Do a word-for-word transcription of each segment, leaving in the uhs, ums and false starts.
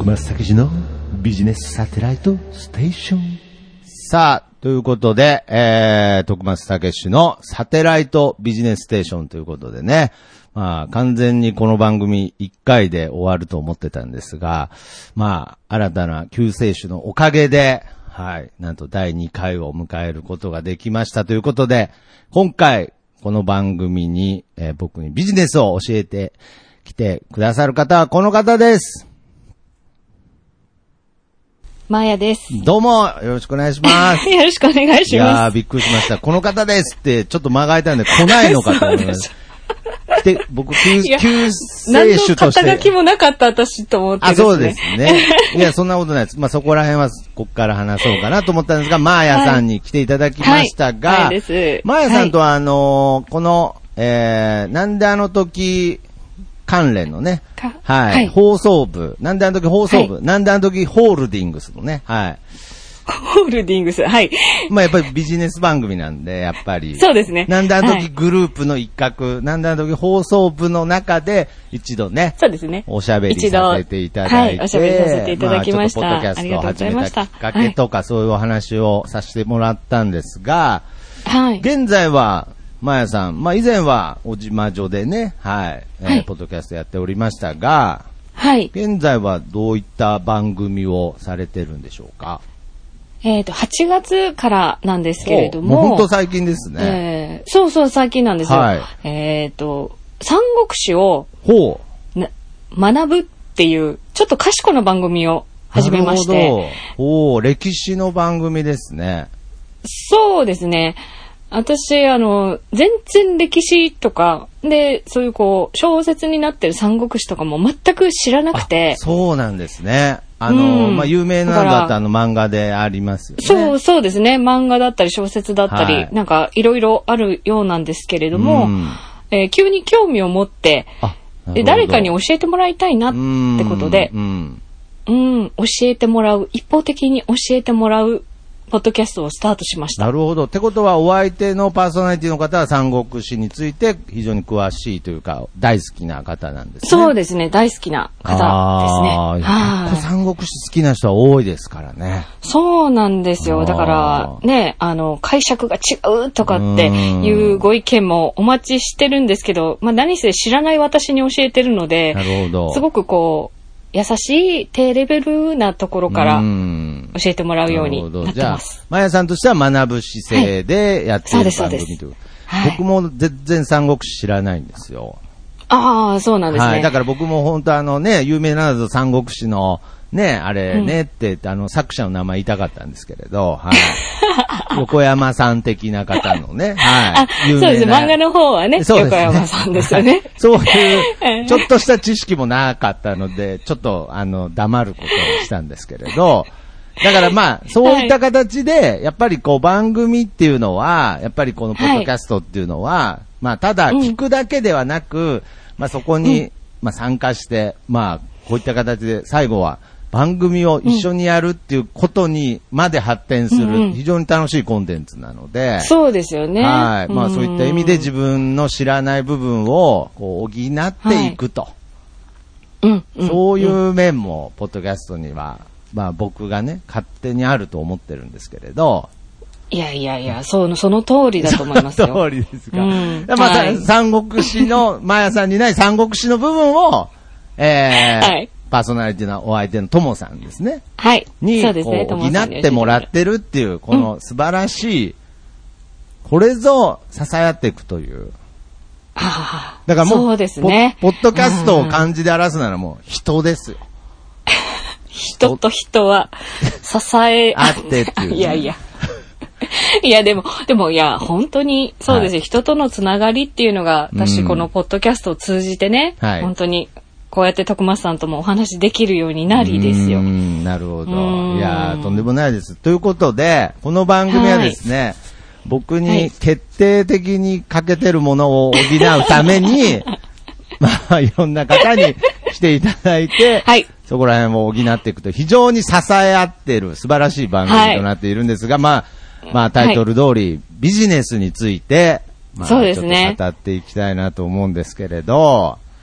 徳松武史のビジネスサテライトステーション。さあ、ということで、えー、徳松武史のサテライトビジネスステーションということでね、まあ、完全にこの番組いっかいで終わると思ってたんですが、まあ、新たな救世主のおかげで、はい、なんとだいにかいを迎えることができましたということで、今回、この番組に、えー、僕にビジネスを教えてきてくださる方はこの方です。 マーヤです。 どうも、よろしくお願いします。 よろしくお願いします。いやー、びっくりしました。この方ですって、ちょっと間が空いたんで来ないのかと思います。来て、僕、救世主として。 何の肩書きもなかった私と思ってですね。 あ、そうですね。いや、そんなことないです。まあ、そこら辺は、こっから話そうかなと思ったんですが、マーヤさんに来ていただきましたが、 はいはい、です。 マーヤさんとは、あのー、この、えー、なんであの時、関連のね、はい、はい、放送部、なんであの時放送部、はい、なんであの時ホールディングスのね、はい。 ホールディングス、はい。 まあやっぱりビジネス番組なんで、やっぱり。 そうですね。 なんであの時グループの一角、はい、なんであの時放送部の中で、一度ね、 そうですね。 おしゃべりさせていただいて、はい、 おしゃべりさせていただきました。まあ、ちょっとポッドキャストを始めたきっかけとか、そういうお話をさせてもらったんですが、 はい。 現在は、マヤさん、まあ以前はおじま女でね、はい、えーはい、ポッドキャストやっておりましたが、 はい。 現在はどういった番組をされてるんでしょうか？ えっと、はちがつからなんですけれども。 もう本当最近ですね。 えー、そうそう最近なんですよ。 はい。 えっと、三国志を、 ほう。 な、学ぶっていう、ちょっと賢な番組を始めまして。 なるほど。おー、歴史の番組ですね。 そうですね。私、あの、全然歴史とか、で、そういうこう、小説になってる三国志とかも全く知らなくて。 そうなんですね。あの、うん、まあ、有名なのだとあの漫画でありますよね。 そう、そうですね。漫画だったり小説だったり、はい、なんかいろいろあるようなんですけれども、うん、えー、急に興味を持って、で誰かに教えてもらいたいなってことで、うん、うん、教えてもらう、一方的に教えてもらう、ポッドキャストをスタートしました。 なるほど。ってことは、お相手のパーソナリティの方は三国志について非常に詳しいというか、大好きな方なんですね。 そうですね。大好きな方ですね。 ああ、結構三国志好きな人は多いですからね。 そうなんですよ。だから、ね、あの、解釈が違うとかっていうご意見もお待ちしてるんですけど、まあ何せ知らない私に教えてるので、 なるほど。 すごくこう、優しい低レベルなところから教えてもらうようになってます。じゃあ、 マヤさんとしては学ぶ姿勢でやっている番組という。はい、僕も全然三国志知らないんですよ。 ああ、そうなんですね。 はい。だから僕も本当あのね、有名なのだと三国志のね、あれねって、うん、あの作者の名前言いたかったんですけれど、はい。横山さん的な方のね、はい。 そうです。漫画の方はね、そうですね、横山さんですよね。 そういう、ちょっとした知識もなかったので、ちょっと、あの、黙ることにしたんですけれど、だからまあ、そういった形で、やっぱりこう番組っていうのは、やっぱりこのポッドキャストっていうのは、まあ、ただ聞くだけではなく、まあそこに、まあ参加して、まあ、こういった形で最後は、番組を一緒にやるっていうことにまで発展する非常に楽しいコンテンツなので、 そうですよね。 はい。まあそういった意味で自分の知らない部分をこう補っていくと。 はい、 そういう面もポッドキャストには、まあ僕がね、勝手にあると思ってるんですけれど。 いやいやいや、その、その通りだと思いますよ。 その通りですか。うん、まあ、はい、三国志の、マヤさんにない三国志の部分を、えー、はい。パーソナリティのお相手のともさんですね。 はい。 に、 そうですね、 補ってもらってるっていう、この素晴らしい、うん、これぞ支え合っていくという。 ああ。 だからもう、 そうですね。 ポッドキャストを漢字で表すならもう人ですよ。 人と人は支え合ってっていう、ね。 いやいや。いや、でも、でも、いや、本当に、そうですよ、はい。人とのつながりっていうのが、私、このポッドキャストを通じてね、はい、本当に、こうやって徳松さんともお話できるようになりですよ。 うーん、なるほど。いや、とんでもないです。ということで、この番組はですね、はい、僕に決定的に欠けてるものを補うために、まあ、いろんな方に来ていただいて、はい、そこら辺を補っていくと、非常に支え合っている素晴らしい番組となっているんですが、はい、まあ、まあ、タイトル通り、はい、ビジネスについて、まあ、そうですね。ちょっと語っていきたいなと思うんですけれど、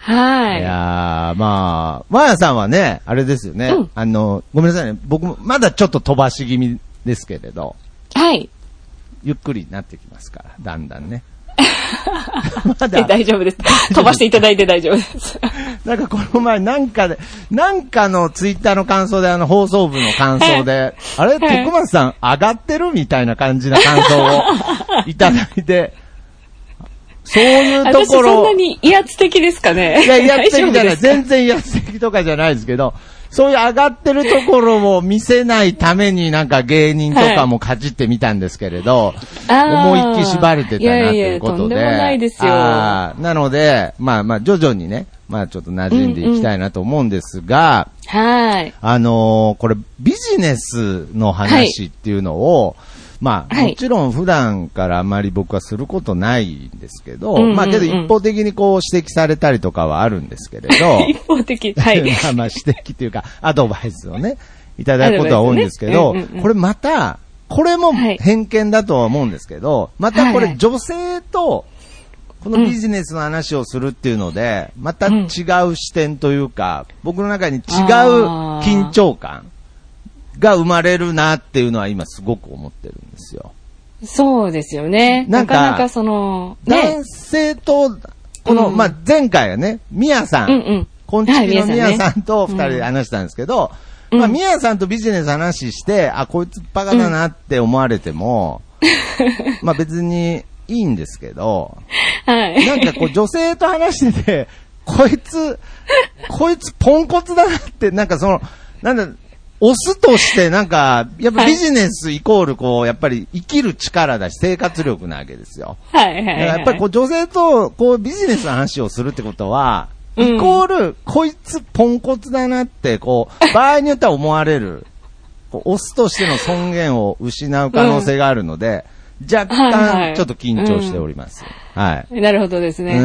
はい。 いやー、まあ、まやさんはね、あれですよね。うん、あの、ごめんなさいね。僕もまだちょっと飛ばし気味ですけれど。 はい。 ゆっくりになってきますから、だんだんね。 まだ大丈夫です。飛ばしていただいて大丈夫です。 なんかこの前なんかで、なんかのツイッターの感想であの放送部の感想で、あれ、徳松さん上がってるみたいな感じな感想をいただいて、そういうところ。私そんなに威圧的ですかね。 いや、威圧的じゃない。全然威圧的とかじゃないですけど、そういう上がってるところを見せないためになんか芸人とかもかじってみたんですけれど、はい、思いっきり縛れてたなということで。 いやいや、とんでもないですよ。 あなので、まあまあ徐々にね、まあちょっと馴染んでいきたいなと思うんですが、 うんうん、はい。 あのー、これビジネスの話っていうのを、はいまあ、もちろん普段からあまり僕はすることないんですけど、うんうんうん、まあけど一方的にこう指摘されたりとかはあるんですけれど、 一方的、はい。 まあまあ指摘というかアドバイスをね、いただくことは多いんですけど、ねうんうんうん、これまた、これも偏見だとは思うんですけど、またこれ女性とこのビジネスの話をするっていうので、また違う視点というか、僕の中に違う緊張感。が生まれるなっていうのは今すごく思ってるんですよ。 そうですよね。なかなかその、 ね、男性と、この、うん、まあ、前回はね、ミヤさん、うんうん、こんちきのミヤさんと二人で話したんですけど、うん、まあ、ミヤさんとビジネス話して、あ、こいつバカだなって思われても、うん、まあ別にいいんですけど、はい、なんかこう女性と話してて、こいつ、こいつポンコツだなって、なんかその、なんだ、オスとしてなんか、やっぱビジネスイコールこう、やっぱり生きる力だし生活力なわけですよ。 はいはいはい。 やっぱりこう女性とこうビジネスの話をするってことは、イコール、うん、こいつポンコツだなってこう、場合によっては思われる、こうオスとしての尊厳を失う可能性があるので、うん、若干ちょっと緊張しております。はい、はいうん。なるほどですね。 うん。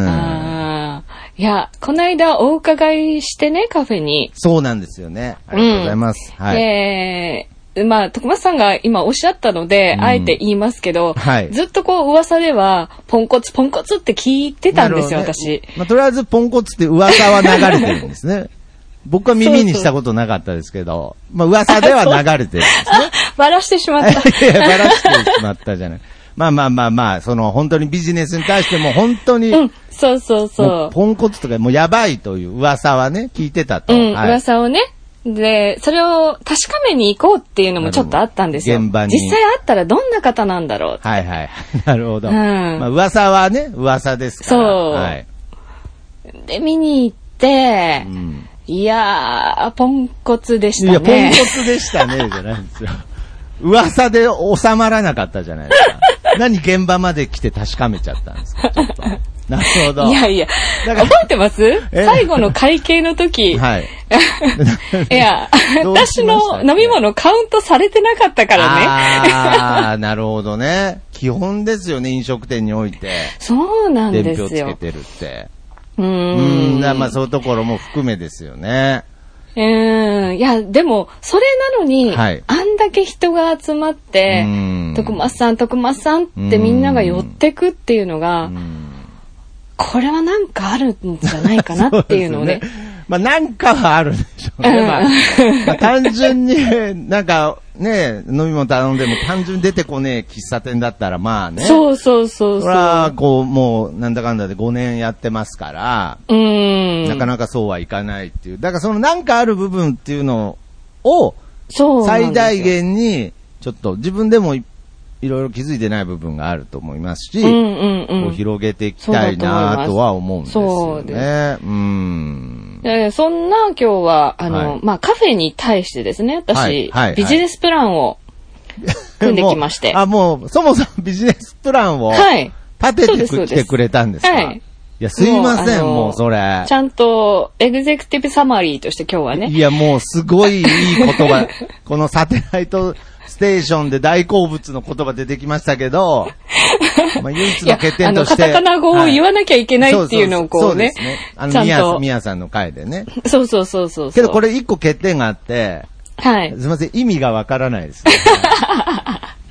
あいや、この間お伺いしてね、カフェに。 そうなんですよね。ありがとうございます。 うん、はい。えー、まあ、徳松さんが今おっしゃったので、うん、あえて言いますけど、はい、ずっとこう噂では、ポンコツ、ポンコツって聞いてたんですよ、ね、私。 まあ、とりあえずポンコツって噂は流れてるんですね。僕は耳にしたことなかったですけど、まあ噂では流れてるんですね。 バラしてしまった。 いや、バラしてしまったじゃない。まあまあまあまあ、その本当にビジネスに対しても本当に、うん、 そうそうそう。 ポンコツとかもうやばいという噂はね、聞いてたと。 うん、はい、噂をね。で、それを確かめに行こうっていうのもちょっとあったんですよ。現場に。実際会ったらどんな方なんだろうって。 はいはい。なるほど。うん、まあ噂はね、噂ですから。 そう。はい。で、見に行って、うん、いやー、ポンコツでしたね。いや、 ポンコツでしたね、じゃないんですよ。噂で収まらなかったじゃないですか。何現場まで来て確かめちゃったんですか、ちょっと。なるほど。 いやいや、覚えてます？最後の会計の時。はい。いや、私の飲み物カウントされてなかったからね。 ああ、なるほどね。基本ですよね、飲食店において。 そうなんですよ。 伝票つけてるって。 うーん。 うん、まあそういうところも含めですよね。 うーん。いや、でも、それなのに、はい、あんだけ人が集まって、徳松さん、徳松さんってみんなが寄ってくっていうのが、これはなんかあるんじゃないかなっていうのをね。 まあなんかはあるんでしょうね。うんまあまあ、単純に、なんかね、飲み物頼んでも単純に出てこねえ喫茶店だったらまあね。 そうそうそうそう。それはこう、もうなんだかんだでごねんやってますから、 うん。 なかなかそうはいかないっていう。だからそのなんかある部分っていうのを、最大限に、ちょっと自分でもいろいろ気づいてない部分があると思いますし、 うんうんうん、 こう広げていきたいなとは思うんですよね。うん。 でそんな今日は、あの、はい、まあ、カフェに対してですね、私、はいはいはい、ビジネスプランを組んできまして。 あ、もう、そもそもビジネスプランを立ててきてくれたんですか？はい。いや、すいません、もう、もうそれ。 ちゃんと、エグゼクティブサマリーとして今日はね。 いや、もう、すごいいい言葉。このサテライトステーションで大好物の言葉出てきましたけど、まあ、唯一の欠点として。 あの、カタカナ語を言わなきゃいけないっていうのをこうね。 そうですね。あの、ミヤ、ミヤさんの回でね。 そうそうそうそう。 けどこれ一個欠点があって、 はい。 すいません、意味がわからないです、ね。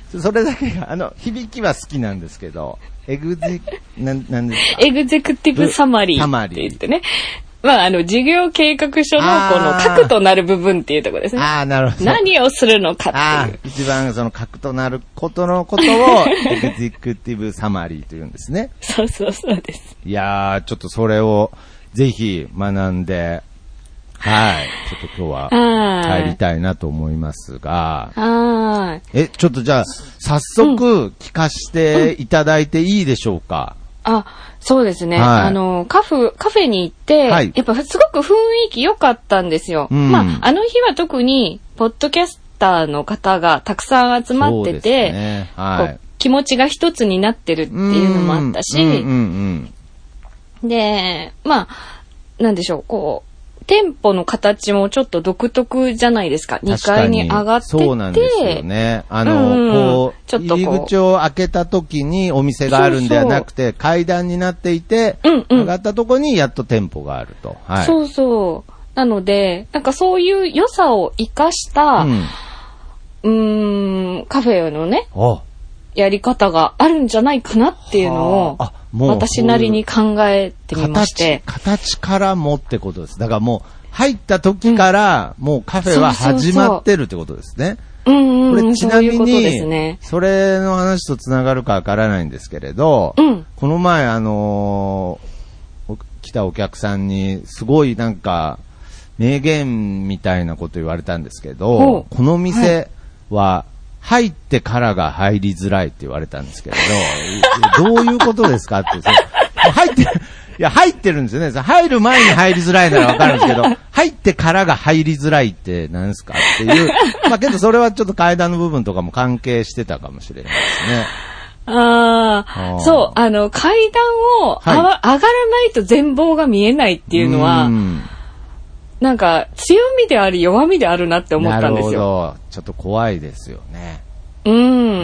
それだけが、あの、響きは好きなんですけど、エグゼ、なん、なんですか？ エグゼクティブサマリーって言ってね。まあ、あの、事業計画書のこの核となる部分っていうところですね。 ああ、なるほど。 何をするのかっていう。ああ、 一番その核となることのことを、エグゼクティブサマリーというんですね。 そうそうそうです。 いやー、ちょっとそれをぜひ学んで、はい。ちょっと今日は帰りたいなと思いますが。 はい。 え、ちょっとじゃあ、早速聞かせていただいていいでしょうか？ うんうん、あ、そうですね。はい、あの、カフ、カフェに行って、はい、やっぱすごく雰囲気良かったんですよ。うん、まあ、あの日は特に、ポッドキャスターの方がたくさん集まってて、ね、はい、こう気持ちが一つになってるっていうのもあったし、うんうんうん、で、まあ、なんでしょう、こう、店舗の形もちょっと独特じゃないですか。にかいに上がってて。 そうなんですよね。あの、うん、こう、ちょっとこう入り口を開けた時にお店があるんではなくて、そうそう階段になっていて、うんうん、上がったところにやっと店舗があると。はい、 そうそう。なので、なんかそういう良さを生かした、うん、うーん、カフェのね、やり方があるんじゃないかなっていうのを、私なりに考えてみまして。 形、形からもってことです。だからもう、入った時から、もうカフェは始まってるってことですね。 うんうん、 これちなみに、 そういうことですね、 それの話とつながるかわからないんですけれど、うん、この前あのー、来たお客さんに、すごいなんか、名言みたいなこと言われたんですけど、この店は、はい入ってからが入りづらいって言われたんですけれど、どういうことですかって。入って、いや、入ってるんですよね。入る前に入りづらいならわかるんですけど、入ってからが入りづらいって何ですかっていう。まあけどそれはちょっと階段の部分とかも関係してたかもしれないですね。 ああ、そう、あの、階段を、はい、上がらないと全貌が見えないっていうのは、うんなんか、強みであり弱みであるなって思ったんですよ。なるほど。 ちょっと怖いですよね。 うん。うん。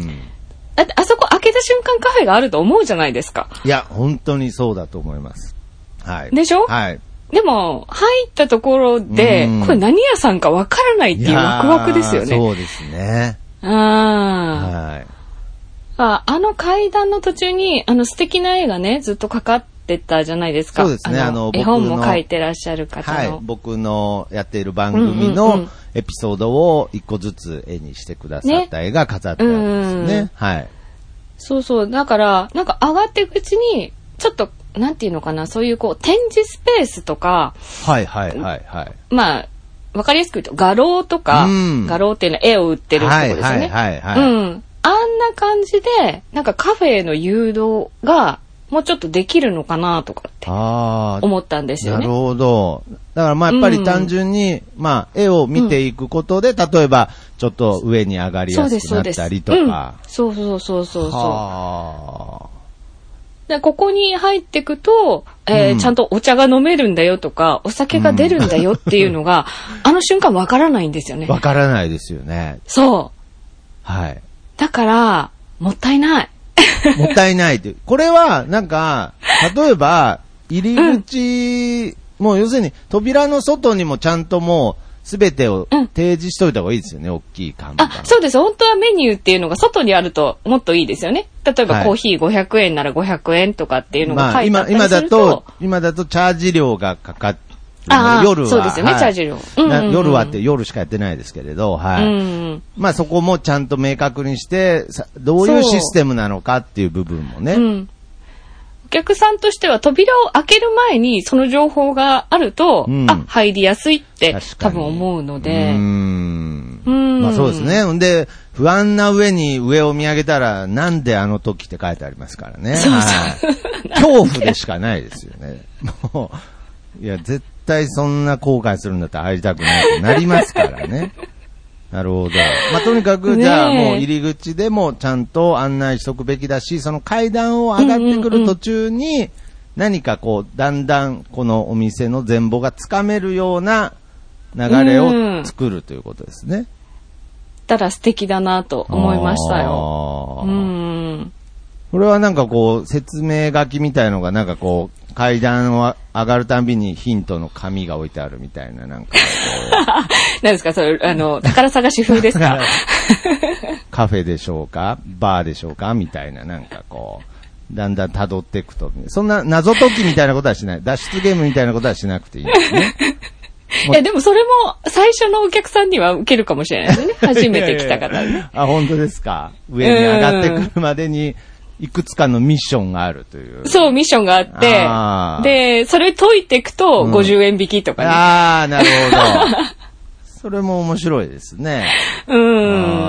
だって、あそこ開けた瞬間カフェがあると思うじゃないですか。 いや、本当にそうだと思います。はい。 でしょ？ はい。 でも、入ったところで、これ何屋さんかわからないっていうワクワクですよね。 そうですね。 ああ。はい。あ、あの階段の途中に、あの素敵な絵がね、ずっとかかって、出たじゃないですか。 そうですね。あの、 絵本も書いてらっしゃる方の。 はい。僕のやっている番組のエピソードを一個ずつ絵にしてくださった絵が飾ってあるんですね。ねはい。 そうそう。だから、なんか上がっていくうちに、ちょっと、なんていうのかな、そういうこう、展示スペースとか。 はいはいはいはい。 まあ、わかりやすく言うと、画廊とか、画廊っていうのは絵を売ってるところですよね。はいはいはい、はい。うん。あんな感じで、なんかカフェへの誘導が、もうちょっとできるのかなとかって思ったんですよね。 なるほど。だからまあやっぱり単純に、うん、まあ絵を見ていくことで、うん、例えばちょっと上に上がりやすくなったりとか。 そうそうそうそうそう。でここに入っていくと、えーうん、ちゃんとお茶が飲めるんだよとか、お酒が出るんだよっていうのが、うん、あの瞬間わからないんですよね。 わからないですよね。 そう。 はい。 だから、もったいない。 もったいないって。これは、なんか、例えば、入り口、うん、もう要するに、扉の外にもちゃんともう、すべてを提示しといた方がいいですよね、うん、大きい看板。 あ、そうです。本当はメニューっていうのが外にあるともっといいですよね。例えば、コーヒーごひゃくえんならごひゃくえんとかっていうのが書いてあったりすると。まあ、今、今だと、今だとチャージ料がかかって、夜は。 そうですよね、はい、チャージ料、うんうんうん。 夜はって夜しかやってないですけれど、はい。うんうん、まあそこもちゃんと明確にして、どういうシステムなのかっていう部分もね。うん、 お客さんとしては扉を開ける前にその情報があると、うん、あ、入りやすいって多分思うので。 うーんうん、まあそうですね。んで、不安な上に上を見上げたら、なんであの時って書いてありますからね。 そうそうはい、恐怖でしかないですよね。もう、いや、絶対絶対そんな後悔するんだったら入りたくないとなりますからね。なるほど。まあ、とにかく、じゃあもう入り口でもちゃんと案内しとくべきだし、その階段を上がってくる途中に、何かこう、だんだんこのお店の全貌がつかめるような流れを作るということですね。 たら素敵だなと思いましたよ。うん。 これはなんかこう、説明書きみたいのがなんかこう、 階段を上がるたんびにヒントの紙が置いてあるみたいな、なんか。 何ですかそれ、あの、宝探し風ですかカフェでしょうかバーでしょうかみたいな、なんかこう、だんだん辿っていくと。そんな謎解きみたいなことはしない。脱出ゲームみたいなことはしなくていいんですね。 いや、でもそれも最初のお客さんには受けるかもしれないですね。初めて来た方ね。 あ、本当ですか。上に上がってくるまでに、いくつかのミッションがあるという。 そう、ミッションがあって、で、それ解いていくとごじゅうえん引きとかね。 うん、ああ、なるほど。それも面白いですね。 うん。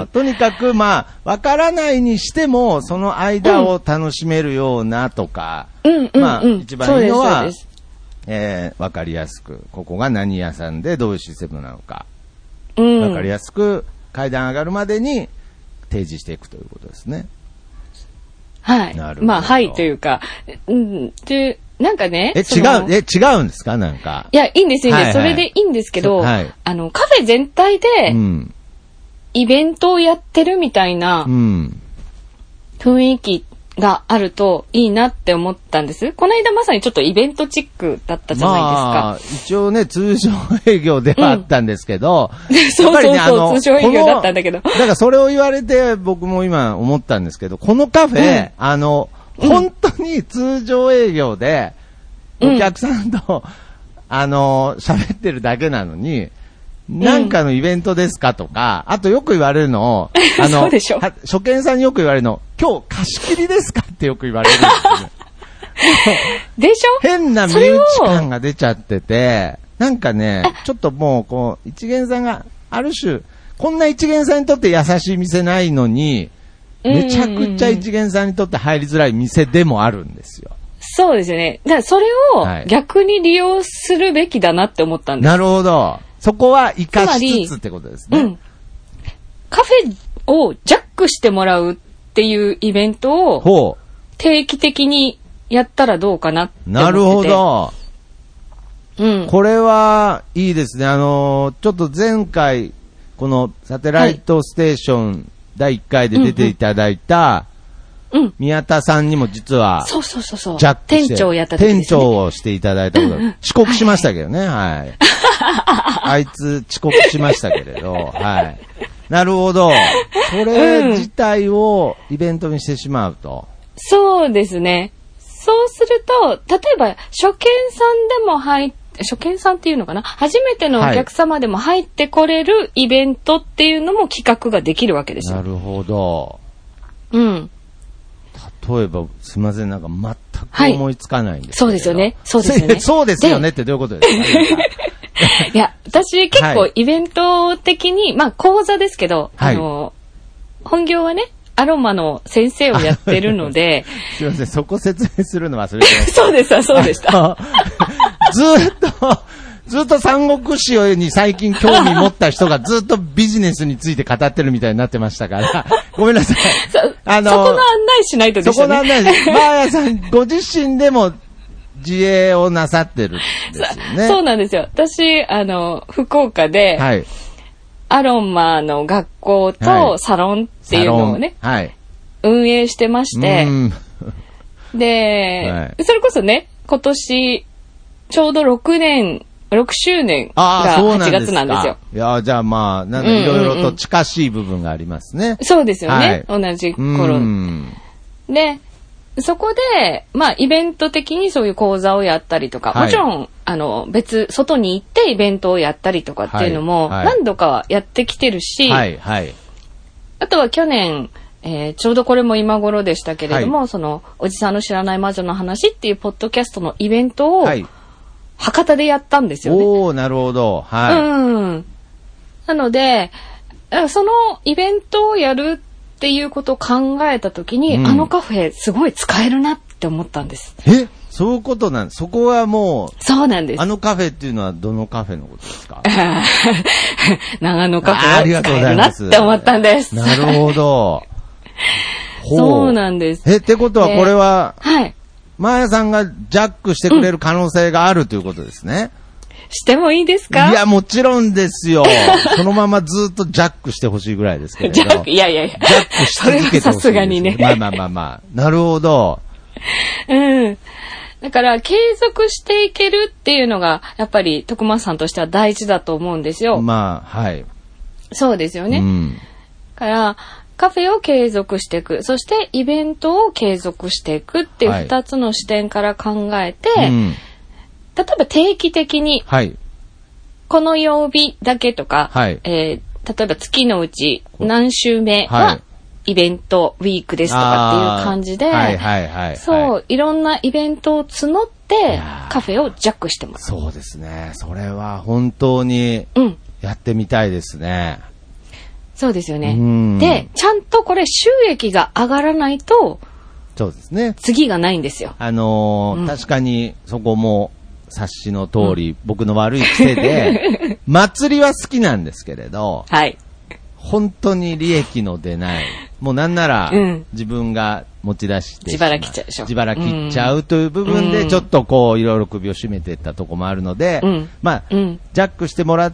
とにかく、まあ、わからないにしても、その間を楽しめるようなとか、 うん、 まあ、 うん、 一番いいのは、えー、わかりやすく、ここが何屋さんでどういうシステムなのか、うん、わかりやすく階段上がるまでに提示していくということですね。 はい。まあ、はいというか、うん、で、なんかね。 え、違う、え、違うんですかなんか。 いや、いいんです、いいんです。はいはい、それでいいんですけど、はい、あの、カフェ全体で、イベントをやってるみたいな、雰囲気があるといいなって思ったんです。この間まさにちょっとイベントチックだったじゃないですか。まあ、 一応ね、通常営業ではあったんですけど、 うん、そうそうそう、ね、通常営業だったんだけど。 だからそれを言われて僕も今思ったんですけど、このカフェ、うん、あの、本当に通常営業で、お客さんと、うん、あの、喋ってるだけなのに、なんかのイベントですかとか、あとよく言われるの、あの、初見さんによく言われるの、今日貸し切りですかってよく言われるんですね。 でしょ？ 変な身内感が出ちゃってて、なんかね、ちょっともう、こう、一元さんが、ある種、こんな一元さんにとって優しい店ないのに、めちゃくちゃ一元さんにとって入りづらい店でもあるんですよ。 そうですよね。だからそれを逆に利用するべきだなって思ったんです。 なるほど。そこは活かしつつってことですね。うん。 カフェをジャックしてもらうっていうイベントを定期的にやったらどうかなって思ってて。 なるほど。 うん。 これはいいですね。あの、ちょっと前回、このサテライトステーションだいいっかいで出ていただいた、うんうん、宮田さんにも実は、 そうそうそうそう。 ジャックして店長やった時ですね。 店長をしていただいたこと、うんうん、遅刻しましたけどね、はい。あいつ遅刻しましたけれど、はい。なるほど。これ自体をイベントにしてしまうと。うん、 そうですね。そうすると、例えば初見さんでも入って、初見さんっていうのかな、初めてのお客様でも入ってこれるイベントっていうのも企画ができるわけですよ。 なるほど。 うん。 例えば、すみません、なんか全く思いつかないんですけど、はい、 そうですよね。そうですよね。 そうですよねってどういうことですか？ いや、私結構イベント的に、はい、まあ講座ですけど、はい、あの、本業はね、アロマの先生をやってるので。 すみません、そこ説明するの忘れてました。 そうでした、そうでした。 ずーっと、ずっと三国志に最近興味持った人がずっとビジネスについて語ってるみたいになってましたから、ごめんなさい。 そ、あの、そこの案内しないとですよね。 そこの案内し、マーヤさんご自身でも自営をなさってるんですよね。 そうなんですよ。私、あの、福岡で、はい、アロマの学校とサロンっていうのをね、はい、運営してまして、で、はい、それこそね、今年、ちょうどろくねん、ろくしゅうねんがはちがつなんですよ。 いや、じゃあまあ、なんかいろいろと近しい部分がありますね。 そうですよね。はい、同じ頃。で、そこで、まあ、イベント的にそういう講座をやったりとか、はい、もちろん、あの、別、外に行ってイベントをやったりとかっていうのも、何度かはやってきてるし、 はいはい、 あとは去年、えー、ちょうどこれも今頃でしたけれども、はい、その、おじさんの知らない魔女の話っていうポッドキャストのイベントを、はい、博多でやったんですよね。 おー、なるほど。はい。 うん。なので、そのイベントをやるっていうことを考えたときに、うん、あのカフェすごい使えるなって思ったんです。 え？そういうことなんです。そこはもう。 そうなんです。 あのカフェっていうのはどのカフェのことですか？ 長野カフェを使えるなって思ったんです。 なるほど。 そうなんです。 え、ってことはこれは、はい。マーヤさんがジャックしてくれる可能性があるということですね。 うん、してもいいですか？ いや、もちろんですよ。そのままずっとジャックしてほしいぐらいですけど。 ジャック、いやいやいや。 ジャックし続けてほしい。 さすがにね。 まあまあまあまあ。なるほど。 うん。 だから、継続していけるっていうのが、やっぱり、徳松さんとしては大事だと思うんですよ。 まあ、はい。 そうですよね。 うん。 だから、カフェを継続していく。そして、イベントを継続していくっていう二つの視点から考えて、はい、うん、例えば定期的に、はい、この曜日だけとか、はい、えー、例えば月のうち何週目は、はいイベントウィークですとかっていう感じで、はいはいはいはい、そう、いろんなイベントを募ってカフェをジャックしてます。 そうですね。それは本当にやってみたいですね。 うん、そうですよね。で、ちゃんとこれ収益が上がらないと、 そうですね。 次がないんですよ。 あのーうん、確かにそこも察しの通り、うん、僕の悪い癖で、祭りは好きなんですけれど、はい。本当に利益の出ない、もうなんなら、自分が持ち出して、 自腹切っちゃうでしょ。 自腹切っちゃうという部分で、ちょっとこう、いろいろ首を絞めていったとこもあるので、うん、まあ、うん、ジャックしてもらって、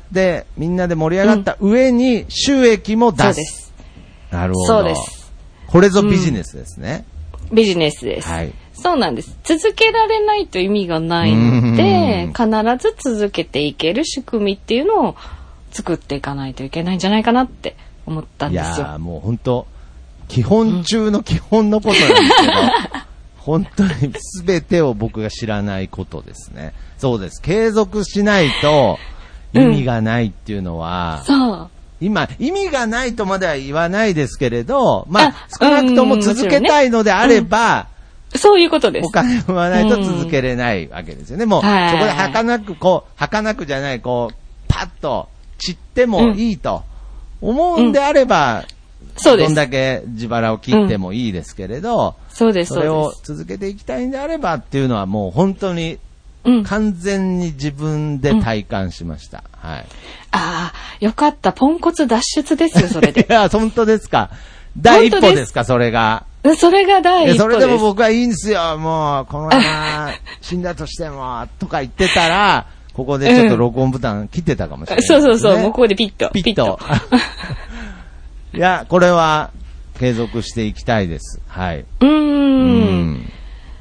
みんなで盛り上がった上に収益も出す。そうです。なるほど。そうです。これぞビジネスですね。 うん、ビジネスです。はい。そうなんです。続けられないと意味がないので、必ず続けていける仕組みっていうのを、作っていかないといけないんじゃないかなって思ったんですよ。 いやーもう本当基本中の基本のことなんですけど、うん、本当に全てを僕が知らないことですね。そうです。継続しないと意味がないっていうのは、うん、そう。今意味がないとまでは言わないですけれど、まあ少なくとも続けたいのであれば、 うん、そういうことです。 お金を生まないと続けれないわけですよね。もう、そこで儚くこう儚くじゃないこうパッと散ってもいいと思うんであれば、うん、そうです。どんだけ自腹を切ってもいいですけれど、うん、そうです。それを続けていきたいんであればっていうのはもう本当に完全に自分で体感しました。うん、はい。 ああ、よかった。ポンコツ脱出ですよ、それで。 いや、本当ですか。第一歩ですか、それが。 それが第一歩です。 それでも僕はいいんですよ。もう、このまま死んだとしても、とか言ってたら、ここでちょっと録音ボタン切ってたかもしれない、ね、 そうそうそう、もうここでピッと。 ピッと。いや、これは継続していきたいです。はい。うーん。うん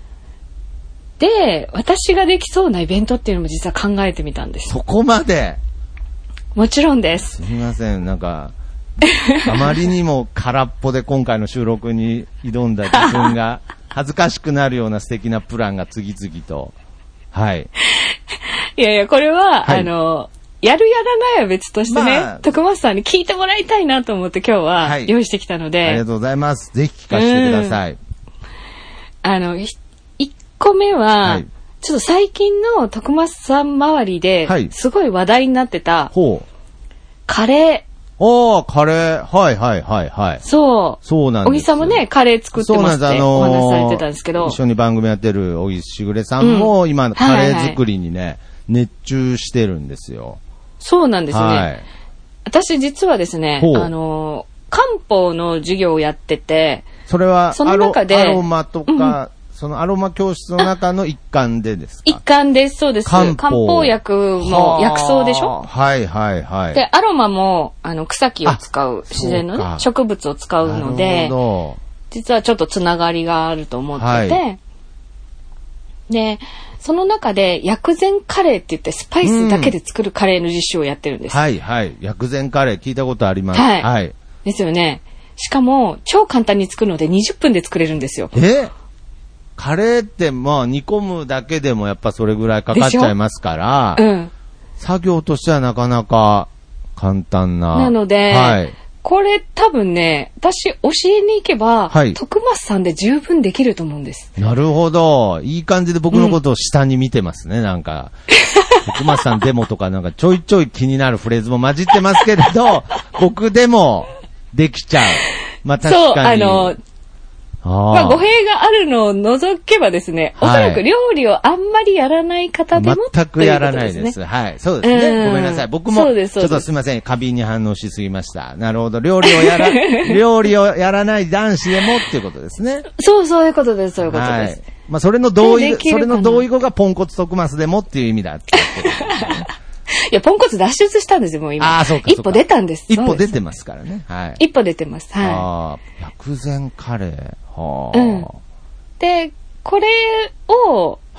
で、私ができそうなイベントっていうのも実は考えてみたんです。 そこまでもちろんです。 すみません、なんか、あまりにも空っぽで今回の収録に挑んだ自分が恥ずかしくなるような素敵なプランが次々と。はい。 いやいや、これは、はい、あの、やるやらないは別としてね、まあ、徳松さんに聞いてもらいたいなと思って今日は用意してきたので。はい、 ありがとうございます。ぜひ聞かせてください。 あの、いっこめは、はい、ちょっと最近の徳松さん周りで、すごい話題になってた、はい、カレー。 ああ、カレー。はいはいはいはい。 そう。 そうなんです。 小木さんもね、カレー作ってますってお話されてたんですけど。 一緒に番組やってる小木しぐれさんも、うん、今、カレー作りにね、はいはい、熱中してるんですよ。 そうなんですね。はい、私実はですね、あの、漢方の授業をやってて、 それは、その中で、アロマとか、うんそのアロマ教室の中の一環でですか？ 一環です、そうです。漢方、漢方薬の薬草でしょ？ はいはいはい。 で、アロマも、あの、草木を使う、自然のね、植物を使うので、実はちょっとつながりがあると思ってて、はい、で、その中で薬膳カレーって言ってスパイスだけで作るカレーの実習をやってるんです。 うん、はいはい。薬膳カレー聞いたことあります。 はい。はい、ですよね。しかも、超簡単に作るのでにじゅっぷんで作れるんですよ。 えカレーってまあ煮込むだけでもやっぱそれぐらいかかっちゃいますから、うん、作業としてはなかなか簡単な。 なので、はい、これ多分ね、私教えに行けば、はい、徳松さんで十分できると思うんです。 なるほど。いい感じで僕のことを下に見てますね、うん、なんか。徳松さんデモとかなんかちょいちょい気になるフレーズも混じってますけれど、僕でもできちゃう。まあ確かに。そう、あの、あまあ、語弊があるのを除けばですね、はい、おそらく料理をあんまりやらない方でも、 全くやらないです。はい。そうですね。ごめんなさい。僕も、ちょっとすみません。過敏に反応しすぎました。なるほど。料理をやら、料理をやらない男子でもっていうことですね。 そう、そういうことです。そういうことです。はい。 まあ、それの同意、それの同意語がポンコツ徳マスでもっていう意味だってことですね。 いや、ポンコツ脱出したんですよ、もう今。 ああ、そうか。 一歩出たんです。 一歩出てますからね。はい。 一歩出てます。はい。 ああ、薬膳カレー。はあ。 うん。で、これを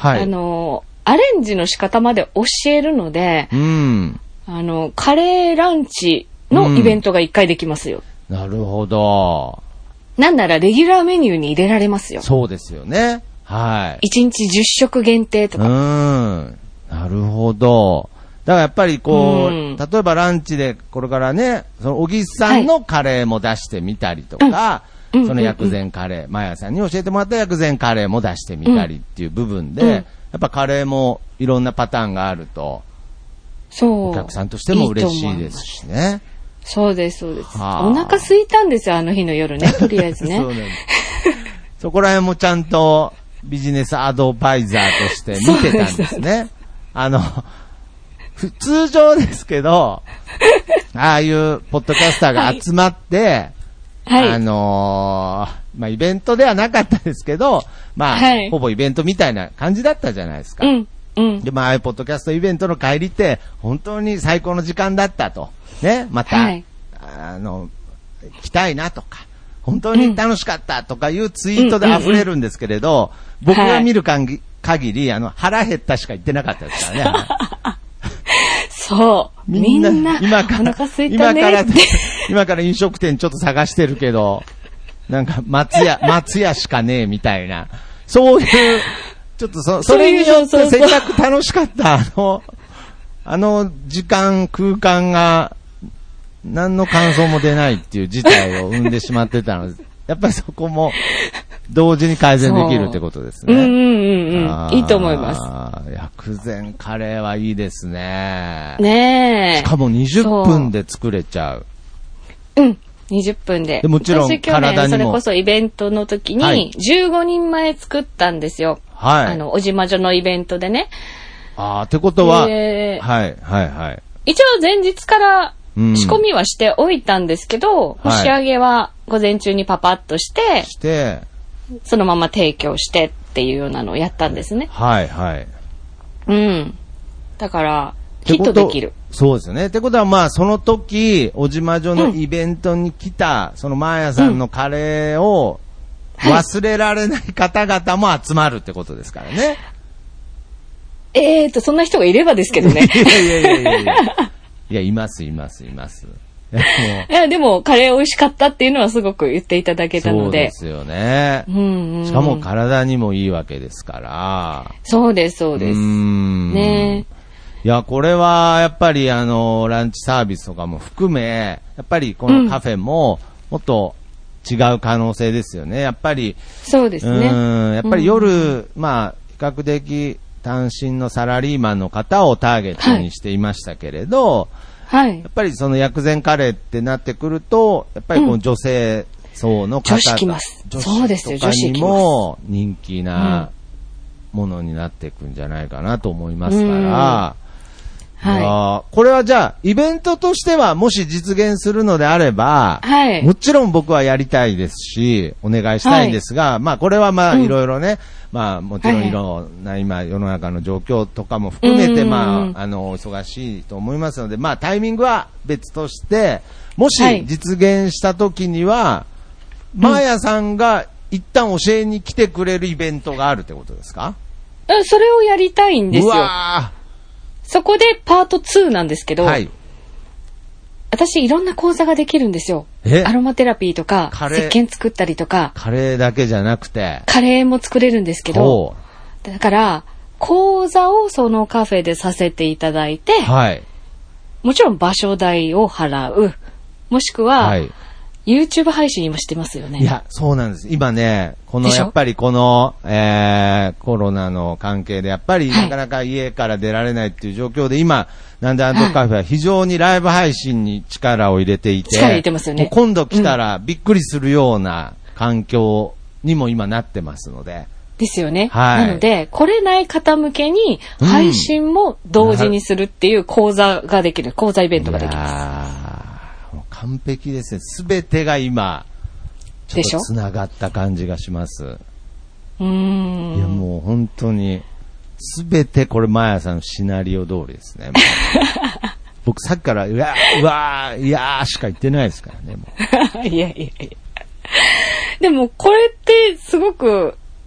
はい、あの、アレンジの仕方まで教えるので、うん、あの、カレーランチのイベントがいっかいできますよ。 うん、なるほど。 なんならレギュラーメニューに入れられますよ。 そうですよね。はい。 いちにちじゅっしょく限定とか。 うん。なるほど。だからやっぱりこう、うん、例えばランチでこれからね、その小木さんのカレーも出してみたりとか、はい、その薬膳カレー、マヤさんに教えてもらった薬膳カレーも出してみたりっていう部分で、うん、やっぱカレーもいろんなパターンがあると、そう。お客さんとしても嬉しいですしね。 そうです、そうです。はあ、お腹空いたんですよ、あの日の夜ね、とりあえずね。そうなんです。 そこら辺もちゃんとビジネスアドバイザーとして見てたんですね。あの、通常ですけど、ああいうポッドキャスターが集まって、はい、あのー、まあ、イベントではなかったですけど、まあ、はい、ほぼイベントみたいな感じだったじゃないですか。うんうん、で、まあ、ああいうポッドキャストイベントの帰りって、本当に最高の時間だったと。ね、また、はい、あの、来たいなとか、本当に楽しかったとかいうツイートで溢れるんですけれど、うんうんうん、僕が見る限り、はい、あの、腹減ったしか言ってなかったですからね。 そう。みんな、みんな今から、お腹空いたね今から、 今から飲食店ちょっと探してるけど、なんか、松屋、松屋しかねえみたいな。そういう、ちょっとそ、それによってせっかく楽しかった、あの、あの時間、空間が、何の感想も出ないっていう事態を生んでしまってたので、やっぱりそこも、同時に改善できるってことですね。 うんうんうんうん。いいと思います。 薬膳カレーはいいですね。 ねえ。 しかもにじゅっぷんで作れちゃう。 うん。にじゅっぷんで。 でもちろん体にも。 私去年それこそイベントの時にじゅうごにんまえ作ったんですよ。はい。あの、おじまじょのイベントでね。 ああ、ってことは、はい、はいはい。 一応前日から仕込みはしておいたんですけど、うん、仕上げは午前中にパパッとして、して、そのまま提供してっていうようなのをやったんですね。 はいはい。 うん。だから、ヒットできる。 そうですよね。ってことはまあその時、おじまじょのイベントに来た、うん、そのマーヤさんのカレーを忘れられない方々も集まるってことですからね。 はい、えーと、そんな人がいればですけどね。 いやいやいやいやいや。いや、います、います、います。 いや、でも、カレー美味しかったっていうのはすごく言っていただけたので。 そうですよね。うんうん、しかも体にもいいわけですから。 そうです、そうです。うんね。 いや、これは、やっぱり、あの、ランチサービスとかも含め、やっぱりこのカフェも、もっと違う可能性ですよね。やっぱり。 そうですね。 うん、やっぱり夜、うん、まあ、比較的、単身のサラリーマンの方をターゲットにしていましたけれど、はい、やっぱりその薬膳カレーってなってくると、やっぱりこの女性層の方、うん、女子来ます。そうですよ、 女子にも人気なものになっていくんじゃないかなと思いますから、うん、はい、これはじゃあイベントとしてはもし実現するのであれば、はい、もちろん僕はやりたいですしお願いしたいんですが、はい、まあこれはまあいろいろね、うん、まあもちろんいろんな今世の中の状況とかも含めてまああの忙しいと思いますので、まあタイミングは別としてもし実現した時にはマーヤさんが一旦教えに来てくれるイベントがあるってことですか？ それをやりたいんですよ。うわー、そこでパートツーなんですけど、はい、私いろんな講座ができるんですよ。アロマテラピーとか石鹸作ったりとか、 カレーだけじゃなくてカレーも作れるんですけど、だから講座をそのカフェでさせていただいて、はい、もちろん場所代を払う、もしくは、はい、YouTube 配信今してますよね。 いや、そうなんです。今ね、このやっぱりこの、えー、コロナの関係でやっぱりなかなか家から出られないっていう状況で、はい、今、なんであんとカフェは非常にライブ配信に力を入れていて、 力入れてますよね。 もう今度来たらびっくりするような環境にも今なってますので。 ですよね。はい。なので、来れない方向けに配信も同時にするっていう講座ができる、うん、講座イベントができます。 完璧ですね。すべてが今、ちょっとつながった感じがします。うーん。いやもう本当に、すべてこれマヤさんのシナリオ通りですね。僕さっきから、うわー、うわー、いやーしか言ってないですからね。もういやいやいや。でもこれってすごく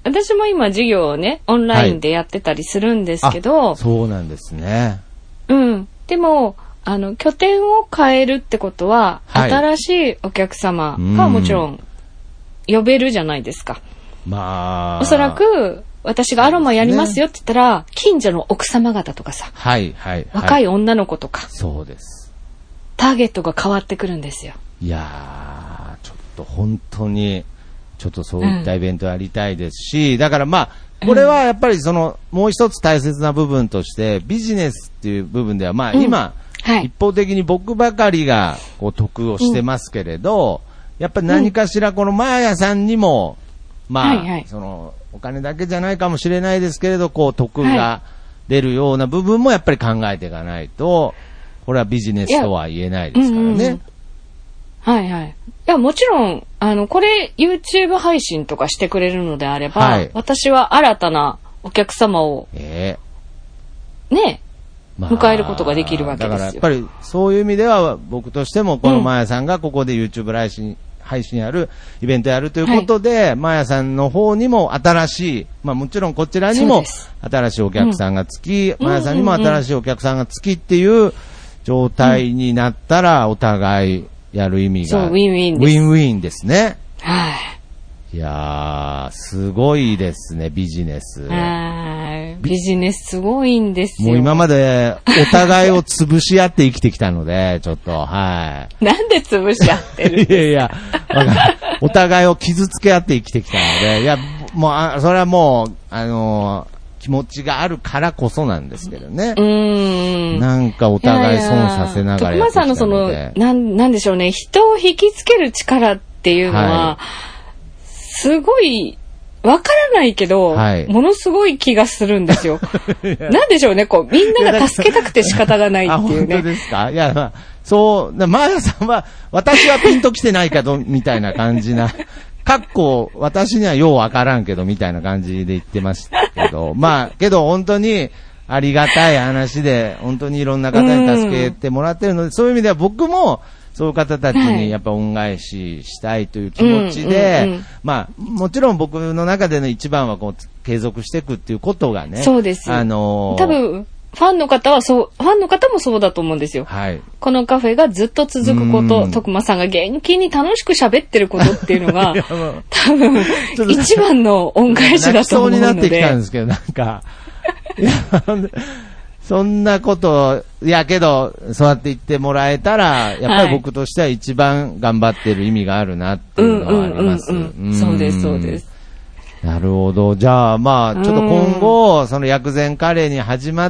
私も今授業をね、オンラインでやってたりするんですけど。 はい、そうなんですね。 うん。でも、あの、拠点を変えるってことは、はい、新しいお客様がもちろん呼べるじゃないですか。 まあ。 おそらく、私がアロマやりますよって言ったら、ね、近所の奥様方とかさ。 はい、はい、はい。 若い女の子とか。 そうです。 ターゲットが変わってくるんですよ。 いやー、ちょっと本当に、ちょっとそういったイベントやりたいですし、うん、だからまあ、これはやっぱりその、もう一つ大切な部分として、ビジネスっていう部分では、まあ今、うんはい、一方的に僕ばかりがこう得をしてますけれど、うん、やっぱり何かしらこのマーヤさんにも、まあ、はいはい、その、お金だけじゃないかもしれないですけれど、こう得が出るような部分もやっぱり考えていかないと、これはビジネスとは言えないですからね。うんうん、 はいはい。いや、もちろん、あの、これ YouTube 配信とかしてくれるのであれば、はい、私は新たなお客様を、えー、ね、まあ、迎えることができるわけですよ。だからやっぱりそういう意味では僕としてもこのマーヤさんがここで YouTube 配信、配信やる、イベントやるということで、はい、マーヤさんの方にも新しい、まあもちろんこちらにも新しいお客さんがつき、うん、マーヤさんにも新しいお客さんがつきっていう状態になったらお互いやる意味が、 そう、ウィンウィンです。 ウィンウィンですね。 はい。 いやー、すごいですね、ビジネス。 はい。ビジネスすごいんですよ。 もう今までお互いを潰し合って生きてきたので、ちょっと、はい。 なんで潰し合ってるんですか？ いやいや、お互いを傷つけ合って生きてきたので、いや、もう、あそれはもう、あのー、気持ちがあるからこそなんですけどね。 うーん。 なんかお互い損させながらやってきたので。 徳間さんのその、なん、なんでしょうね、人を引きつける力っていうのは、はいすごい、わからないけど、はい、ものすごい気がするんですよ。なんでしょうね、こう、みんなが助けたくて仕方がないっていうね。 本当ですか？いや、まあ、そう、マーヤさんは、私はピンと来てないけど、みたいな感じな、かっこ、私にはようわからんけど、みたいな感じで言ってましたけど、まあ、けど本当に、ありがたい話で、本当にいろんな方に助けてもらってるので、そういう意味では僕も、そういう方たちにやっぱ恩返ししたいという気持ちで、うんうんうん、まあ、もちろん僕の中での一番はこう、継続していくっていうことがね。 そうです。 あのー、 多分、ファンの方はそう、ファンの方もそうだと思うんですよ。 はい。 このカフェがずっと続くこと、徳間さんが元気に楽しく喋ってることっていうのが、多分、一番の恩返しだと思うので。 泣きそうになってきたんですけど、なんか、いやそんなこと、いやけど、そうやって言ってもらえたら、やっぱり僕としては一番頑張ってる意味があるなっていうのはあります。 そうです、そうです。 なるほど。じゃあ、まあ、ちょっと今後、その薬膳カレーに始まって、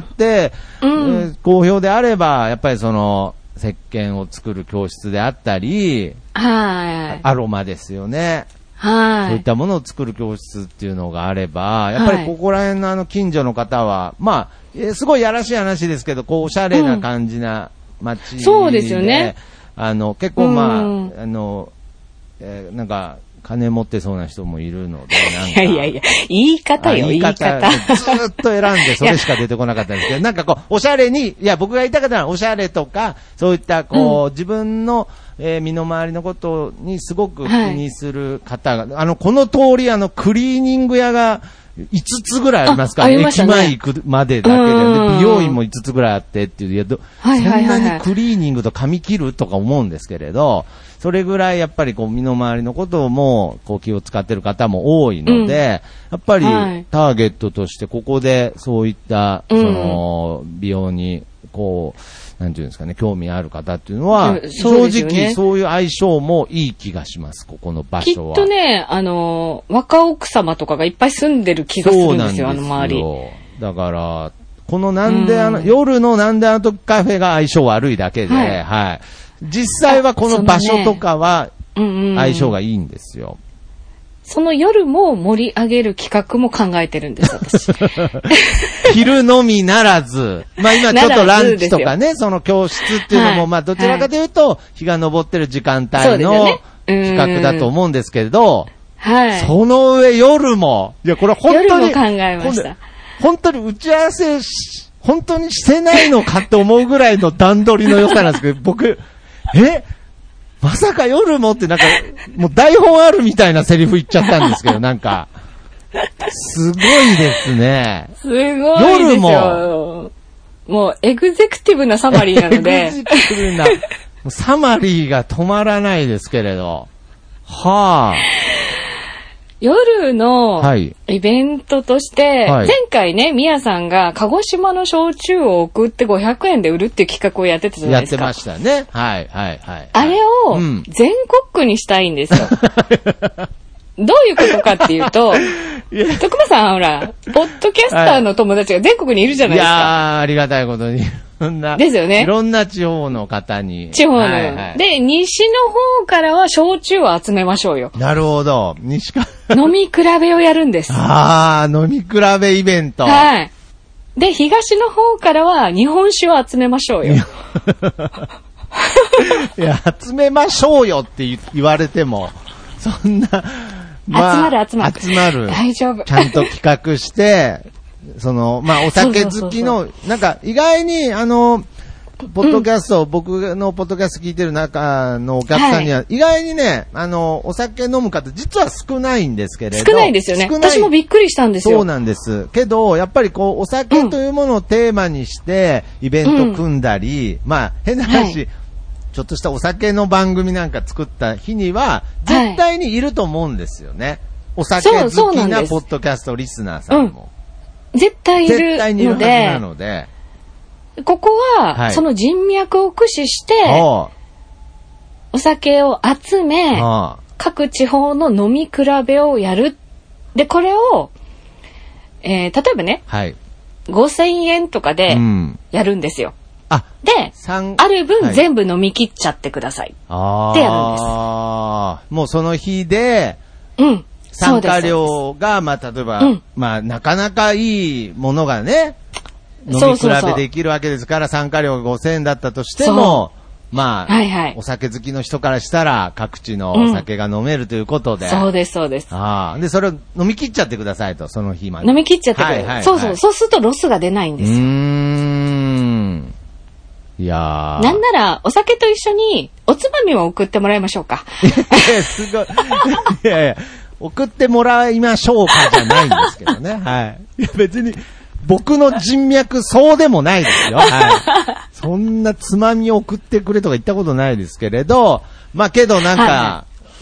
うんえー、好評であれば、やっぱりその、石鹸を作る教室であったり、 はい。 アロマですよね。 はい。 そういったものを作る教室っていうのがあれば、やっぱりここら辺のあの近所の方は、まあ、すごいやらしい話ですけど、こう、おしゃれな感じな街で、うん、 そうですよね。 あの、結構まあ、うん、あの、えー、なんか、金持ってそうな人もいるので、なんか。 いやいやいや、言い方よ、言い方。 ずーっと選んで、それしか出てこなかったんですけど、なんかこう、おしゃれに、いや、僕が言いたかったのは、おしゃれとか、そういった、こう、うん、自分の、えー、身の回りのことにすごく気にする方が、はい、あの、この通り、あの、クリーニング屋が、いつつぐらいありますからね。駅前行くまでだけで、で美容院もいつつぐらいあってっていう、いやどはいはいはいはい、そんなにクリーニングと髪切るとか思うんですけれど、それぐらいやっぱりこう身の回りのこともこう気を使ってる方も多いので、うん、やっぱりターゲットとしてここでそういったその美容にこう、なんていうんですかね、興味ある方っていうのは、うん、正直そういう相性もいい気がします、ここの場所は。 きっとね、あの、若奥様とかがいっぱい住んでる気がするんですよ、あの周り。 だから、このなんであの、うん、夜のなんであの時カフェが相性悪いだけで、はい、はい。実際はこの場所とかは相性がいいんですよ。 その夜も盛り上げる企画も考えてるんです、私。 昼のみならず、まあ今ちょっとランチとかね、その教室っていうのも、はい、まあどちらかというと、はい、日が昇ってる時間帯の企画だと思うんですけれど、 はい。 その上夜も、いやこれ本当に、 夜も考えました。 本当に打ち合わせし、本当にしてないのかって思うぐらいの段取りの良さなんですけど、僕、えまさか夜もってなんか、もう台本あるみたいなセリフ言っちゃったんですけど、なんか。 すごいですね。 すごいですよ。夜も。もう、エグゼクティブなサマリーなので。エグゼクティブな。 サマリーが止まらないですけれど。はあ。 夜のイベントとして、はい、前回ね、ミヤさんが鹿児島の焼酎を送ってごひゃくえんで売るっていう企画をやってたじゃないですか。 やってましたね。はい、はい、はい。 あれを全国区にしたいんですよ。うん、どういうことかっていうと、徳間さんほら、ポッドキャスターの友達が全国にいるじゃないですか。 いやー、ありがたいことに。そんな。 ですよね。 いろんな地方の方に。 地方の。はいはい、で、西の方からは焼酎を集めましょうよ。 なるほど。西か。 飲み比べをやるんです。 あー、飲み比べイベント。 はい。で、東の方からは日本酒を集めましょうよ。いや、集めましょうよって言われても、そんな、 まあ、集まる集まる。 集まる。 大丈夫。 ちゃんと企画して、その、まあ、お酒好きの、なんか、意外に、あの、ポッドキャスト、うん、僕のポッドキャスト聞いてる中のお客さんには、はい、意外にね、あの、お酒飲む方、実は少ないんですけれど。 少ないですよね。私もびっくりしたんですよ。 そうなんです。けど、やっぱりこう、お酒というものをテーマにして、イベント組んだり、うん、まあ、変な話、はい、ちょっとしたお酒の番組なんか作った日には、絶対にいると思うんですよね。はい、お酒好きなポッドキャストリスナーさんも。 うん、絶対いるので。 絶対にいるはずなので。 ここは、はい、その人脈を駆使して、お酒を集め、各地方の飲み比べをやる。で、これを、えー、例えばね、はい、ごせんえんとかでやるんですよ。うん、あで、ある分全部飲み切っちゃってください。はい、ってやるんです。 あもうその日で、 うん、 参加料が、まあ、例えば、うん、まあ、なかなかいいものがね、飲み比べできるわけですから、参加料がごせんえんだったとしても、まあ、はいはい、お酒好きの人からしたら、各地のお酒が飲めるということで。 うん、そうです、そうです。 ああ。で、それを飲み切っちゃってくださいと、その日まで。 飲み切っちゃってください。はいはいはい、そうそう。そうするとロスが出ないんですよ。うーん。いやー。 なんなら、お酒と一緒に、おつまみも送ってもらいましょうか。 いや、すごい。いやいや、送ってもらいましょうかじゃないんですけどね。はい。いや、別に、僕の人脈そうでもないですよ。はい。そんなつまみ送ってくれとか言ったことないですけれど、まあけどなんか、はい、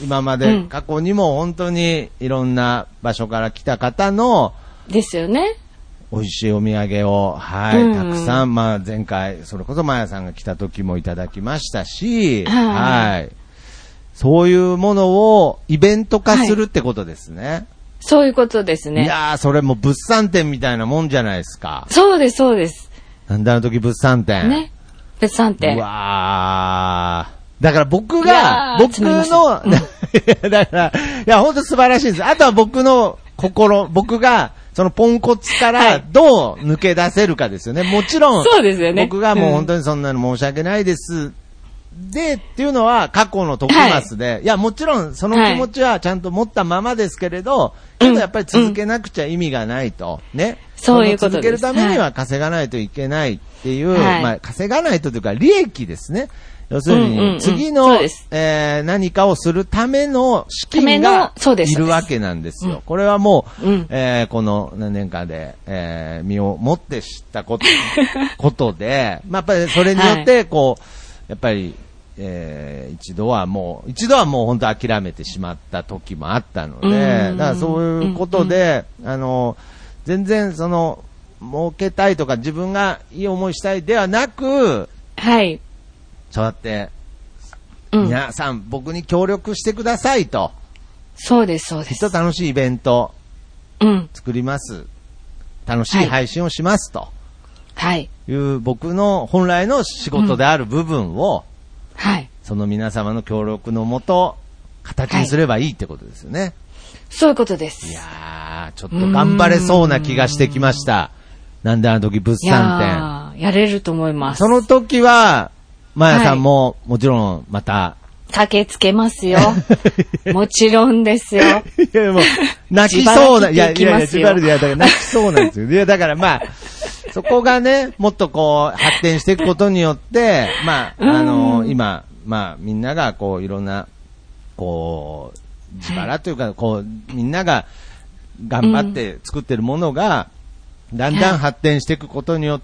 今まで過去にも本当にいろんな場所から来た方の、 ですよね。 美味しいお土産を、はい、うん、たくさん、まあ前回、それこそマヤさんが来た時もいただきましたし、はい。はい、そういうものをイベント化するってことですね。はい、 そういうことですね。 いやー、それも物産展みたいなもんじゃないですか。 そうです、そうです。 なんであの時物産展。 ね。物産展。 うわー。だから僕が、僕の、うん、だから、いや、ほんと素晴らしいです。あとは僕の心、僕が、そのポンコツからどう抜け出せるかですよね。もちろん、 そうですよね。 僕がもう本当にそんなの申し訳ないです。で、っていうのは過去の徳増で、はい、いや、もちろんその気持ちはちゃんと持ったままですけれど、はい、けどやっぱり続けなくちゃ意味がないと。うん、ね。 そういうことです。 続けるためには稼がないといけないっていう、はい、まあ、稼がないとというか利益ですね。要するに、次の、うんうんうん、えー、何かをするための資金がいるわけなんですよ。これはもう、うん、えー、この何年かで、えー、身をもって知ったこと、ことで、まあ、やっぱりそれによって、こう、はい、やっぱり、えー、一度はもう、一度はもう本当諦めてしまった時もあったので、だからそういうことで、うんうん、あの、全然その、儲けたいとか自分がいい思いしたいではなく、 はい。 そうやって、うん、皆さん僕に協力してくださいと。 そうです、そうです。 きっと楽しいイベント、 うん。 作ります。楽しい配信をしますと。 はい。 いう僕の本来の仕事である部分を、うん、 はい。 その皆様の協力のもと、形にすればいいってことですよね。はい、 そういうことです。 いやー、ちょっと頑張れそうな気がしてきました。なんであの時物産展。 いやー、やれると思います。 その時は、マヤさんも、はい、もちろんまた。 駆けつけますよ。もちろんですよ。いや、もう、泣きそうな、いや、いやいや、自腹でやったら泣きそうなんですよ。いや、だからまあ、そこがね、もっとこう、発展していくことによって、まあ、あの、今、まあ、みんながこう、いろんな、こう、自腹というか、こう、みんなが、 頑張って作ってるものが、だんだん発展していくことによって、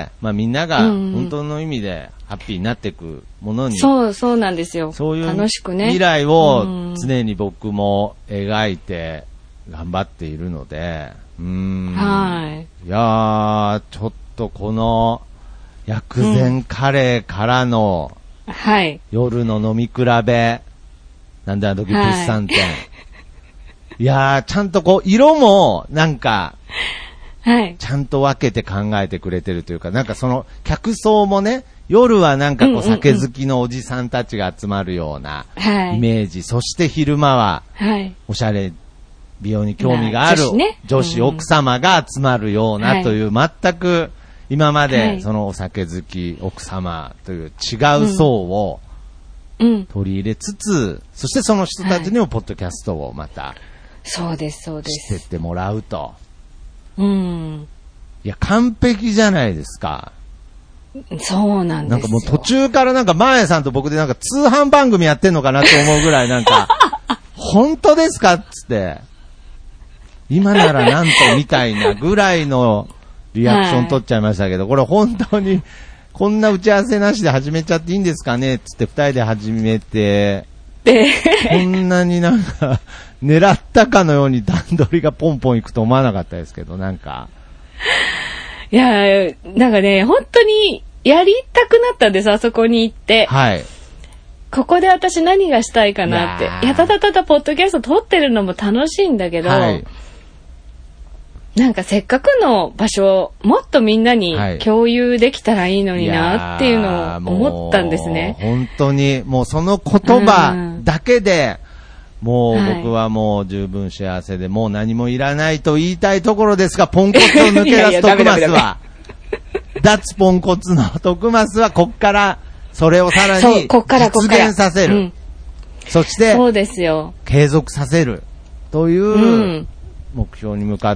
まあみんなが本当の意味でハッピーになっていくものに、 そう、そうなんですよ。 そういう楽しくね。 未来を常に僕も描いて頑張っているので、うーん。 はい。 いやー、ちょっとこの薬膳カレーからの、 はい。 夜の飲み比べ、なんであの時物産展。はい、いやー、ちゃんとこう、色もなんか、 はい。 ちゃんと分けて考えてくれてるというか、なんかその客層もね、夜はなんかこう酒好きのおじさんたちが集まるようなイメージ、はい、そして昼間は、おしゃれ、美容に興味がある女子、ね、女子奥様が集まるようなという、全く今までそのお酒好き奥様という違う層を取り入れつつ、そしてその人たちにもポッドキャストをまた、 そうです、そうです。 知ってってもらうと。 うん。 いや、完璧じゃないですか。 そうなんですよ。 なんかもう途中からなんか、マーヤさんと僕でなんか通販番組やってんのかなと思うぐらいなんか、本当ですかっつって、今ならなんとみたいなぐらいのリアクション取っちゃいましたけど、はい、これ本当に、こんな打ち合わせなしで始めちゃっていいんですかねっつって二人で始めて、 で、 こんなになんか、狙ったかのように段取りがポンポンいくと思わなかったですけど、なんか。 いや、なんかね、本当にやりたくなったんです、あそこに行って。 はい。 ここで私何がしたいかなって。いや、ただただポッドキャスト撮ってるのも楽しいんだけど、はい、なんかせっかくの場所をもっとみんなに共有できたらいいのになっていうのを思ったんですね。 本当に、もうその言葉だけで、もう僕はもう十分幸せで、もう何もいらないと言いたいところですが、ポンコツを抜け出す徳松は、脱ポンコツの徳松はこっからそれをさらに実現させる。うん、そして、 そうですよ。 継続させるという目標に向かって、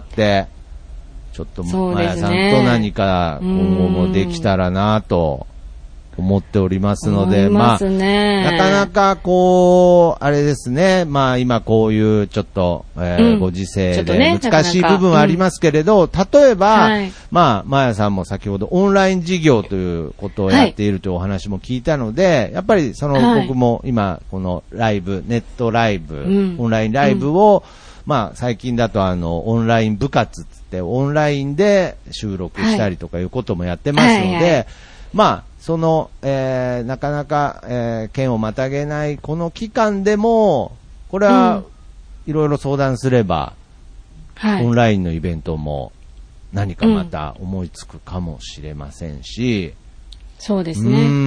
ちょっとマヤさんと何か今後もできたらなと思っておりますので、まあ、なかなかこう、あれですね、まあ今こういうちょっと、えーうん、ご時世で難しい部分はありますけれど、うん、例えば、はい、まあ、マヤさんも先ほどオンライン事業ということをやっているというお話も聞いたので、はい、やっぱりその、はい、僕も今このライブ、ネットライブ、うん、オンラインライブを、うん、まあ最近だとあの、オンライン部活つってオンラインで収録したりとかいうこともやってますので、はいはいはい、まあ、その、えー、なかなか、えー、県をまたげないこの期間でも、これは、いろいろ相談すれば、はい、オンラインのイベントも何かまた思いつくかもしれませんし、 うん、そうですね。 うーん、うん、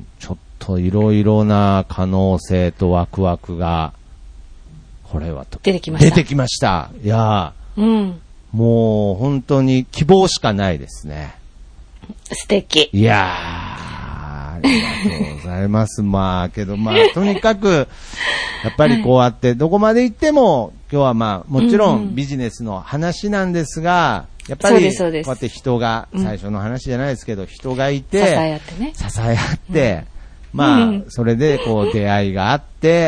ちょっといろいろな可能性とワクワクが、これはと出てきました。 出てきました。いやー、うん、もう本当に希望しかないですね。 素敵。 いやー、ありがとうございます。まあ、けどまあ、とにかく、やっぱりこうやって、どこまで行っても、今日はまあ、もちろんビジネスの話なんですが、やっぱり、こうやって人が、最初の話じゃないですけど、人がいて、支え合ってね。 支え合って、まあ、それでこう、出会いがあって、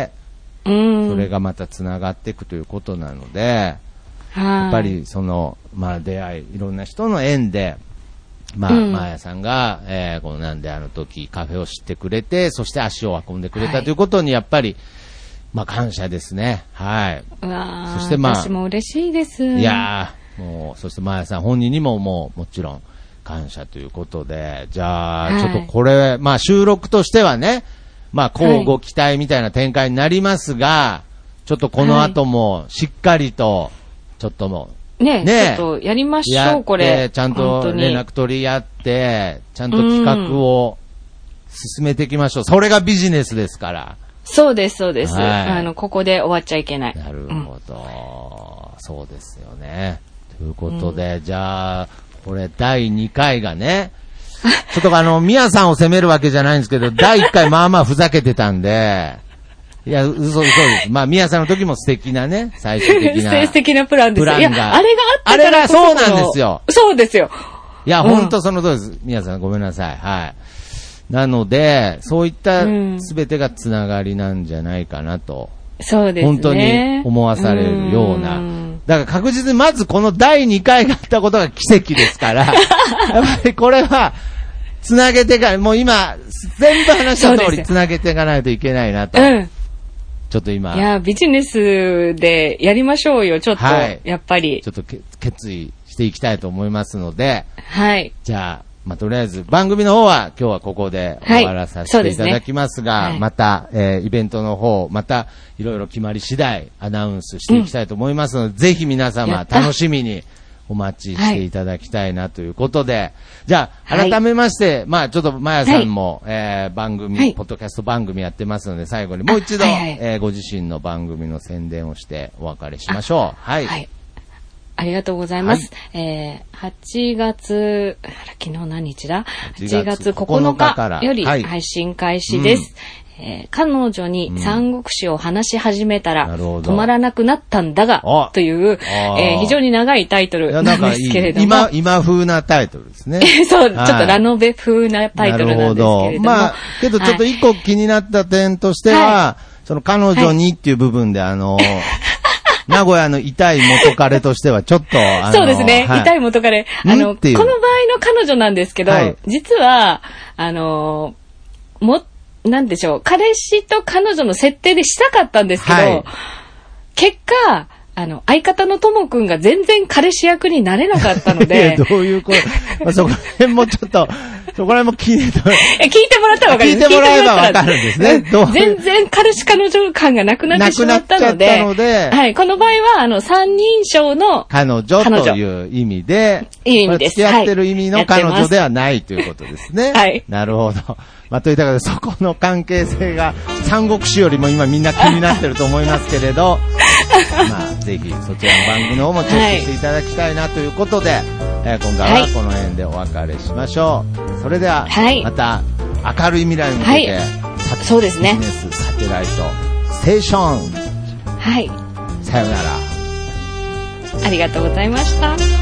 それがまた繋がっていくということなので、やっぱりその、まあ出会い、いろんな人の縁で、まあ、うん、マーヤさんが、えー、このなんであの時カフェを知ってくれて、そして足を運んでくれたということに、やっぱり、まあ感謝ですね。はい。 うわそしてまあ、 私も嬉しいです。 いやー、もう、そしてマーヤさん本人にももう、もちろん感謝ということで、じゃあ、はい、ちょっとこれ、まあ収録としてはね、まあ交互期待みたいな展開になりますが、はい、ちょっとこの後もしっかりと、ちょっともう、 ねえ、ねちょっとやりましょう、これ。 ちゃんと連絡取り合って、ちゃんと企画を進めていきましょう。それがビジネスですから。 そうです、そうです。はい、あの、ここで終わっちゃいけない。 なるほど。うん、そうですよね。ということで、うん、じゃあ、これだいにかいがね、ちょっとあの、ミヤさんを責めるわけじゃないんですけど、だいいっかいまあまあふざけてたんで、いや、嘘、嘘です。まあ、宮さんの時も素敵なね、最終的な。 素敵なプランです。 プランが。 いや、あれがあったからあれがそうなんですよ。 そうですよ。 いや、うん、ほんとその通りです。宮さんごめんなさい。はい。なので、そういったすべてがつながりなんじゃないかなと。 そうですね。 本当に思わされるようなだから確実にまずこのだいにかいがあったことが奇跡ですから、やっぱりこれは、つなげていかない、もう今、全部話した通りつなげていかないといけないなと。うん。ちょっと今。 いや、ビジネスでやりましょうよ、ちょっと。はい、やっぱり。 ちょっと決意していきたいと思いますので。 はい。 じゃあ、まあ、とりあえず番組の方は今日はここで終わらさせていただきますが、はいすね、また、えー、イベントの方、またいろいろ決まり次第アナウンスしていきたいと思いますので、うん、ぜひ皆様楽しみにお待ちしていただきたいなということで、はい、じゃあ改めまして、はい、まあちょっとまやさんも、はい、えー、番組、はい、ポッドキャスト番組やってますので、最後にもう一度、はいはい、えー、ご自身の番組の宣伝をしてお別れしましょう。はい。はいありがとうございます。はい、えー、はちがつ、あら昨日何日だ ?はちがつここのかより配信開始です。はい、えー、彼女に三国志を話し始めたら、うん、止まらなくなったんだが、という、えー、非常に長いタイトルなんですけれども。い今、今風なタイトルですね。 そう、はい、ちょっとラノベ風なタイトルなんですけれども。なるほど。まあ、 けどちょっと一個気になった点としては、はい、その彼女にっていう部分で、あの、名古屋の痛い元彼としてはちょっと、あのそうですね、はい、痛い元彼。あの、この場合の彼女なんですけど、はい、実は、あの、も、なんでしょう、彼氏と彼女の設定でしたかったんですけど、はい、結果、あの、相方のともくんが全然彼氏役になれなかったので。 いや、どういうこと、まあ、そこら辺もちょっと、そこら辺も聞いて、聞いてもらったらわかる。 聞いてもらえばわかるんですね。 全然彼氏彼女感がなくなってしまったので。なくなっちゃったので。はい。この場合は、あの、三人称の彼女という意味で、 いい意味です。 付き合ってる意味の彼女ではないということですね。 はい。 なるほど。まあ、といったことで、そこの関係性が、三国志よりも今みんな気になってると思いますけれど、まあ、ぜひそちらの番組の方もチェックしていただきたいなということで、はい、えー、今回はこの辺でお別れしましょう。それでは、また明るい未来に向けて、はい、 そうですね。 ビジネスサテライトステーション。 はい。 さようなら。 ありがとうございました。